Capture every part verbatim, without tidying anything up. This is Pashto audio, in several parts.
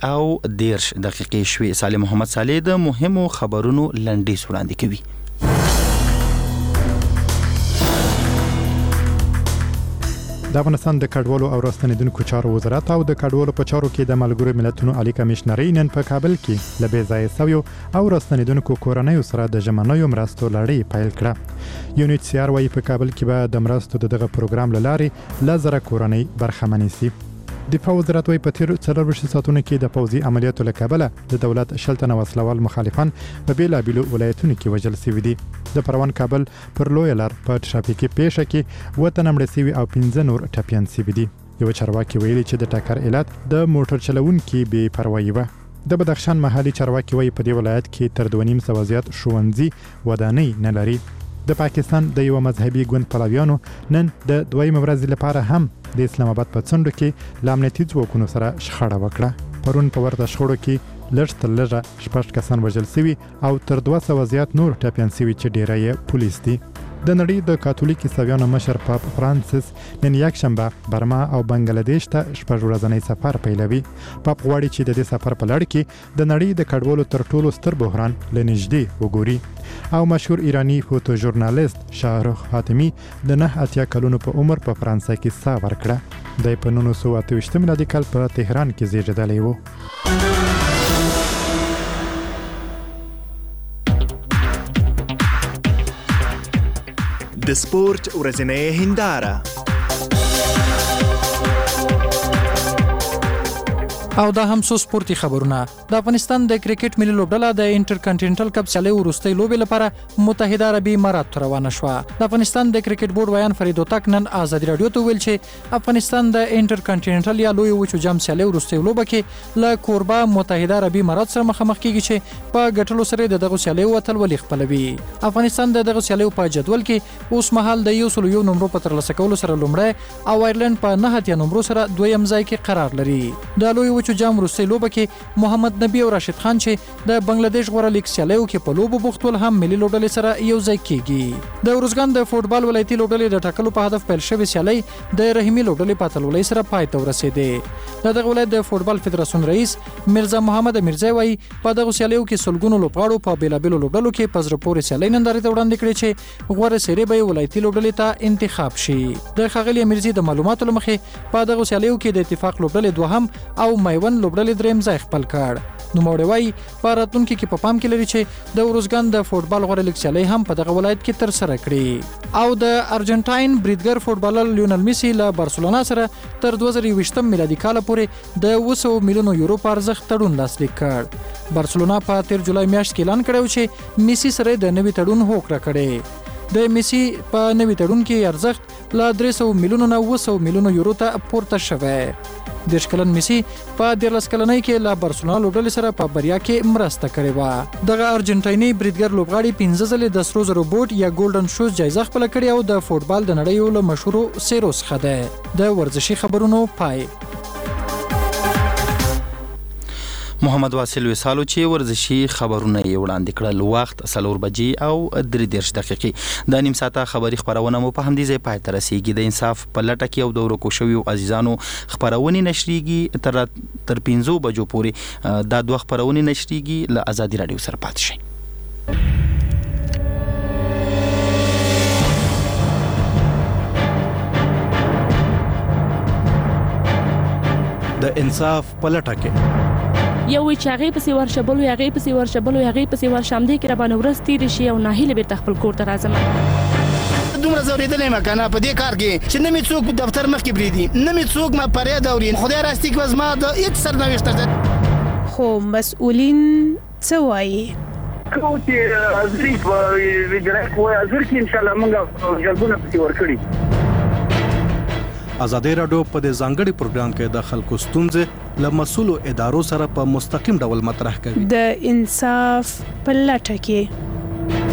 او دیرش دقیقې شوي. سالم محمد صالح د مهمو خبرونو لنډیز وړاندې کوي. د افغانستان د کډوالو او راستنیدونکو چارو وزارت او د کډوالو په چارو کې د ملګرو ملتونو عالی کمشنري نن په کابل کې له بې ځایه سویو او راستنیدونکو کورنیو سره د ژمنیو مرستو لړۍ پیل کړه. یو ان ایچ سی آر وايي په کابل کې به د مرستو د دغه پروګرام له لارې له زره کورنۍ برخمنې شي. دفاع وزارت وايي په تیر څلور ساعتونو کې د پوځي عملیاتو له کبله د دولت شلتنه وسلوال مخالفان په بیلابیلو ولایتونو کې وژل شوي دي. د پروان کابل پر لوی لار په ترافیکي پیښه کې وطن مړ شوي او پنځه نور ټپیان شوي دي. یو چارواکي ویلي چې د ټکر علت د موټر چلوونکي بې پروایي وه. د بدخشان محلي چارواکي وايي په دې ولایت کې تر دوه نیم سوه زیات ښوونځي ودانۍ نه لري. د پاکستان د یو مذهبي ګوند پلویانو نن د دویمه ورځ لپاره هم د اسلام آباد په څنډو کې له امنیتي ځواکونو سره شخړه وکړه. پرون په ورته شخړو کې لږ تر لږه شپږ کسان وژل شوي او تر دوه سوه زیات نور ټپیان شوي چې ډیری یې پولیس دي. د نړۍ د کاتولیک عیسویانو مشر پاپ فرانسیس نن یکشنبه برما او بنگلاديش ته شپږ ورځنی سفر پیلوي. پاپ غواړي چې د دې سفر په لړ کې د نړۍ د کډوالو تر ټولو ستر بحران له نږدې وګوري. او مشهور ایرانی فوتو ژورنالیست شاهرخ حاتمی د نه اتیا کلونو په عمر په فرانسه کې ساه ورکړه. د په نولس سوه اته ویشت میلادي کال په تهران کې زیږیدلی و. د سپورت ورځنۍ هنداره او دا هم څو سپورتي خبرونه. د افغانستان د کرکټ ملي لوبډله د انټر کانټیننټل کپ سیالۍ وروستۍ لوبې لپاره متحده عربي امارات ته روانه شوه. د افغانستان د کرکټ بورډ ویان فرید هوتک نن ازادي راډیو ته ویل چې افغانستان د انټر کانټیننټل یا لوی وچو جام سیالۍ وروستۍ لوبه کې له کوربه متحده عربي امارات سره مخامخ کیږي چې په ګټلو سره د دغه سیالیو اتلولي خپلوي. افغانستان د دغه سیالیو په جدول کې اوس مهال د یو سل یو نمبر په ترلاسه کولو سره لومړی او آیرلند په نه اتیا نمبر سره دویم ځای کې قرار لري. د لوی وچو جام وروستۍ لوبه کې محمد نبی او راشد خان چې د بنگلاديش غوړه لیګ سیالیو کې په لوبو بوختول هم ملي لوبډلې سره یو ځای کیږي. د ورزګان د فوټبال ولایتي لوبډلې د ټاکلو په هدف پیل شوې سیالۍ د رحیمي لوبډلې په اتلولۍ سره پای ته ورسېدې. د دغه ولایت د فوټبال فدراسیون رئیس مرزا محمد میرزا وايي په دغه سیالیو کې سلګونو لوبغاړو په بیلابیلو لوبډلو کې په زړه پورې سیالۍ نندارې ته وړاندې کړې چې غوړه سری به ولایتي لوبډلې ته انتخاب شي. د ښاغلي میرزي د معلوماتو لمخې په دغه سیالیو کې د اتفاق لوبډلې دوهم او میوند لوبډلې دریم ځای خپل کړ. نو موړوي په راتلونکي کې په پام کې لري چې د ورزګان د فوټبال غوړه لیګ سیالۍ هم په دغه ولایت کې تر سره کړي. او د ارجنټاین بریدګر فوټبالر لیونل میسی له بارسلونا سره تر دوه زره یوویشتم میلادي کال پورې د اوه سوه میلیونو یورو په ارزښت تړون لاسلیک کړ. بارسلونا په تیر جولای میاشت کې اعلان کړی چې میسی سره د نوي تړون هوکړه کړي. د میسی په نوي تړون کې ارزښت له درې سوه میلیونو نه اوه سوه میلیونو یورو ته پورته شوی. دیرش کلن میسی په دیارلس کلنۍ کې له بارسلونا لوبډلې سره په بریا کې مرسته کړې وه. دغه ارجنټایني بریدګر لوبغاړي پنځه ځلې د سرو زرو بوټ یا ګولډن شوز جایزه خپله کړې او د فوټبال د نړۍ یو له مشهورو څیرو څخه ده. د ورزشي خبرونو پای. محمد واصل وسالو چې ورزشي خبرونه یې وړاندې کړل. وخت څلور بجې او درې دېرش دقیقې. د نیم ساعته خبري خبرونه مو په همدې ځای پای ته رسیږي. د انصاف په لټه کې او د ورکو شویو عزیزانو خبرونې نشریږي تر تر پنځو بجو پورې. دا دوه خبرونې نشریږي. له ازادي راډیو سره پاتې شئ. د انصاف په لټه کې یو وی چې هغې پسې ورشه بل وی هغې پسې ورشه بل وی هغې پسې ورشه همدې کې راباندې ورځ تېرې شي او ناهیله بېرته خپل کور ته راځم. دومره ځورېدلی یم که نه په دې کار کې چې نه مې څوک دفتر مخکې پرېږدي نه مې څوک ما فریاد اوري. خدای راستي که زما د هېڅ سرنوشت ده. خو مسؤلین څه وایي؟ کوم چې حاضري په وجرایت وایي حاضر کې انشاءالله موږ جلبونه پسې ورکړي. ازادي راډیو په دې ځانګړي پروګرام کې د خلکو ستونزې له مسؤلو ادارو سره په مستقیم ډول مطرح کوي. د انصاف په لټه کې.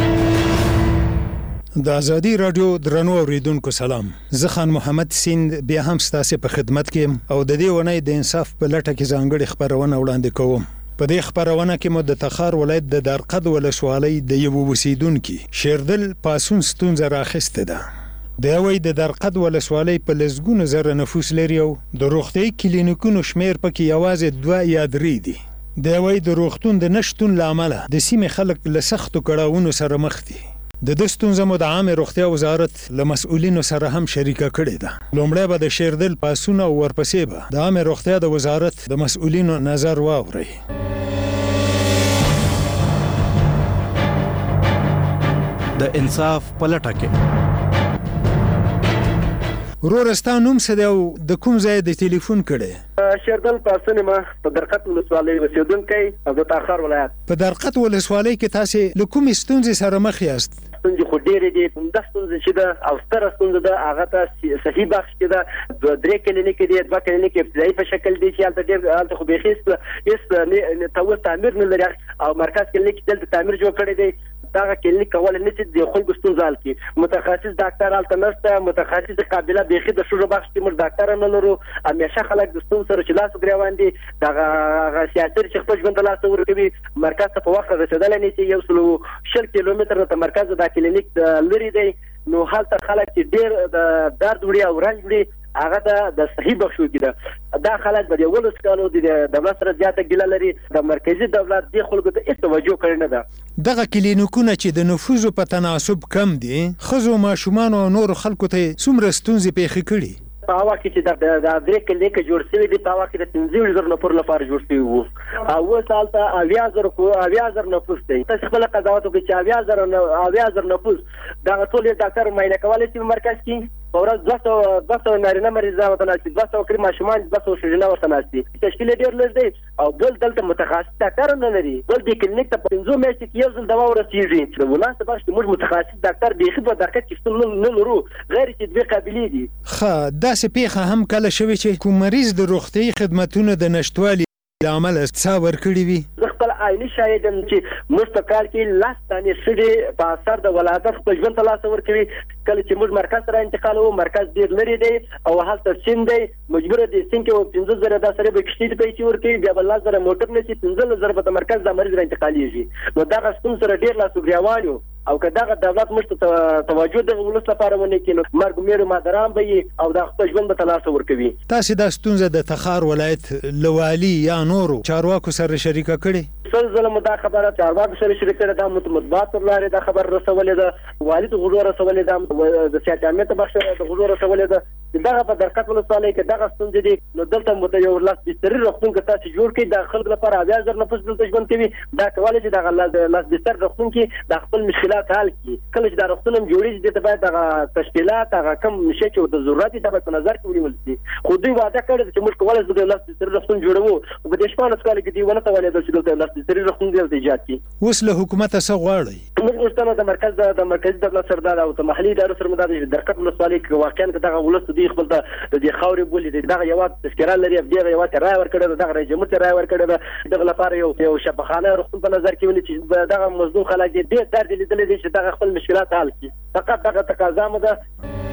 د ازادي راډیو درنو اوریدونکو سلام. زه خان محمد سیند بیا هم ستاسو په خدمت کې او د دې ونې د انصاف په لټه کې ځانګړي خبرونه وړاندې کوم. په دې خبرونه کې مو د تخار ولایت د دارقد ولسوالۍ د یو اوسیدونکو شیردل پاسون ستونزه راخسته ده. دا وایي د درقد ولسوالۍ په لسګونو زره نفوس لري او د روغتیایي کلینیکونو شمیر پکې یوازې دوه یا درې دي. دا وایي د روغتون د نه شتون له امله د سیمې خلک له سختو کړاوونو سره مخ دي. د دې ستونزه مو د عامې روغتیا وزارت له مسؤلینو سره هم شریکه کړې ده. لومړی به د شیردل پاسونه او ورپسې به د عامې روغتیا د وزارت د مسؤلینو نظر واورئ. د انصاف په لټه کې ورور ستا نوم څه دی او د کوم ځای د ټلیفون کړی؟ شیردل پاسونه ما په درقد ولسوالۍ اوسېدونکی او د تاخار ولایت. په درقد ولسوالۍ کې تاسې له کومې ستونزې سره مخ یاست؟ ستونزې خو ډېرې دي. همدا ستونزه چې ده او ستره ستونزه ده هغه ته صحي بخش کې ده. دوه درې کلینیکې دي، دوه کلینیکې ابتدایي په شکل دي چې هلته ډېر هلته خو بیخي هېڅ تاوس تعمیر نه لري او مرکز کلینیک دلته تعمیر جوړ کړی دی. دغه کلینیک کولی نه چې د خلکو ستونزه حل کړي. متخصص ډاکټر هلته نشته، متخصص قابله بیخي د ښځو بخش کې موږ ډاکټره نه لرو. همیشه خلک د ستونزو سره چې لاس وګرېوان دي دغه هغه سیاسر چې خپل ژوند ته لاس ورکوي مرکز ته په وخت رسېدلی نه شي. یو سلو شل کیلومتره د مرکز دا کلینیک لرې دی، نو هلته خلک چې ډېر د درد وړي او رنج وړي هغه د د صحي بخشو کې ده. دا خلک به د یولس کالو د دولت سره زیاته ګیله لري. د مرکزي دولت دې خلکو ته هېڅ توجه کړې نه ده. دغه کلینیکونه چې د نفوذو په تناسب کم دي، ښځو ماشومانو او نورو خلکو ته څومره ستونزې پیښې کړي؟ په هغه وخت کې چې د درې کلینیکه جوړ شوي دي په هغه وخت کې د پنځه زره نفر لپاره جوړ شوي وو او اوس هلته اویا زره اویا زره نفوس دی. تاسې خپله قضاوت وکړئ چې اویا زره اویا زره نفوس دغه ټول یې ډاکټر معاینه کولی شي په مرکز کې. په ورځ دوه سوه دوه سوه نارینه مریضان ورته ناست دي، دوه سوه کړي ماشومان، دوه سوه ښځینه ورته ناست دي. تشکیل یې ډېر لږ دی او بل دلته متخصص ډاکټر نه لري. بل دې کلینیک ته په پنځو میاشتو کې یو ځل دوا ورسېږي. د ولانس په بخش کې موږ متخصص ډاکټر بیخي په درقد کې شتون نه لرو، غیر تطبیق قابلې دي. ښه، داسې پیښه هم کله شوې چې کوم مریض د روغتیایي خدمتونو د نشتوالي له امله څه ورکړي وي؟ زه خپل عیني شاهد یم چې موږ په کال کې لس دانې ښځې په اثر د ولادت خپل ژوند ته لاس ورکوي. کله چې موږ مرکز سره انتقالوو، مرکز ډېر لرې دی او هلته سیند دی، مجبوره دی سیند کې پنځه زره دا سړی به کښتۍ ته پیسې ورکوي، بیا به لس زره موټر نیسي، پنځلس زره به د مرکز دا مریض را انتقالېږي. نو دغه ستونزې سره ډېر لاس وګریوان یو او که دغه دولت موږ ته توجه دغه ولس لپاره ونه کړي نو مرګ میرو مادران به وي او د خپل ژوند به ته لاس ورکوي. تاسې دا ستونزه د تخار ولایت له والي یا نورو چارواکو سره شریکه کړې؟ سل ځله مو دا خبره چارواکو سره شریکه کړې ده، مطبوعات پر لارې دا خبره رسولې ده، والي ته غوږ رسولې ده، د سیاست امنیت بخش ته غوږ رسولې ده. دغه په درقد ولسوالۍ کې دغه ستونزې دي. نو دلته مو ته یو لاس بستري روغتون که تاسې جوړ کړئ د خلکو لپاره اویا زره نفوس دلته ژوند کوي، دا کولی شي دغه لاس بستر روغتون کې د خپل مشکلات حل کړي. کله چې دا روغتون هم جوړېږي دې ته باید دغه تشکیلات هغه کوم شی چې ورته ضرورت دي دا باید په نظر کې ونیول شي. خو دوی وعده کړې ده چې موږ کولی شو د لاس بستري روغتون جوړوو، خو په دې شپاړس کالو کې دوی ونه توانېدل چې دلته لاس بستري روغتون دلته ایجاد کړي. اوس له حکومته څه غواړئ؟ موږ غوښتنه د مرکز د مرکزي دولت سره دا او د محلي ادارو سره مو دا د درقد ولسوالۍ کې واقعا که دغه ولس دوی خپل د دې خاورې بولي دغه یوه تذکره لري، دغه یوه ته رایه ورکړې ده، دغه رئیس جمهور ته رایه ورکړې ده، دغه لپاره یو یو شفاخانه روغتون په نظر کې ونیسي چې دغه مظلوم خلک دي ډېر درد یې لیدلی دی چې دغه خپل مشکلات حل کړي. فقط دغه تقاضا مو ده.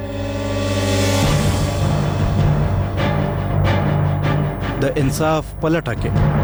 د انصاف په لټه کې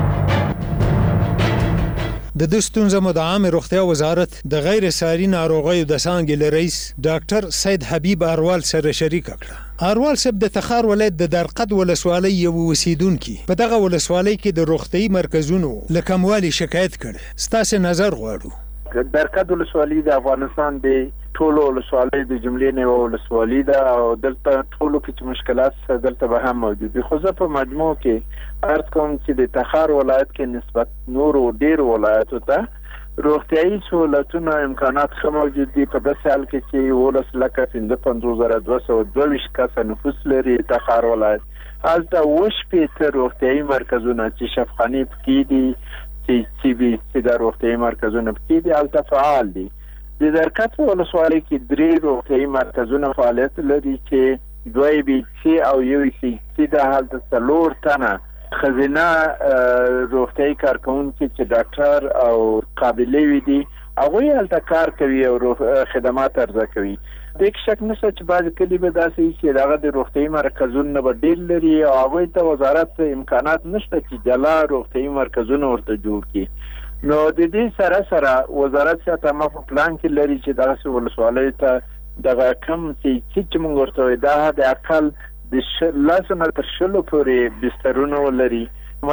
د دې ستونزه مو د عامې روغتیا وزارت د غیر ساري ناروغیو د څانګې له رئیس ډاکټر سید حبیب اروال سره شریکه کړه. اروال صاحب د تخار ولایت د درقد ولسوالۍ یو اوسیدونکي په دغه ولسوالۍ کې د روغتیایي مرکزونو له کموالي شکایت کړی. ستاسې نظر غواړو. درقد ولسوالۍ د افغانستان د ټولو ولسوالۍ د جملې نه یوه ولسوالۍ ده او دلته ټولو کې چې مشکلات دلته به هم موجود دي. خو زه په مجموع کې عرض کوم چې د تخار ولایت کې نسبت نورو ډېرو ولایتو ته روغتیایي سهولتونه امکانات ښه موجود دي. په داسې حال کې چې یولس لکه پنځه پنځوس زره دوه سوه دوه ویشت کسه نفوس لري تخار ولایت. هلته اووه شپېته روغتیایي مرکزونه چې شفاخانې پکې دي، چې سی بي چې دا روغتیایي مرکزونه پکې دي هلته فعال دي. د درقد ولسوالۍ کې درې روغتیایي مرکزونه فعالیت لري چې دوه یې بي سي او یو یې سی سي ده. هلته څلور تنه ښځینه روغتیایي کارکوونکي چې ډاکټر او قابلې وي دي هغوی هلته کار کوي او خدمات عرضه کوي. دې کې شک نشته چې بعضې کلي به داسې وي چې دغه د روغتیایي مرکزونه به ډېر لري او هغوی ته وزارت امکانات نشته چې جلا روغتیایي مرکزونه ورته جوړ کړي. نو د دې سره سره وزارت شاته ما په پلان کې لري چې دغسې ولسوالیو ته دغه کم چې موږ ورته دا د اقل د لاسو نه تر شلو پورې بسترونه ولري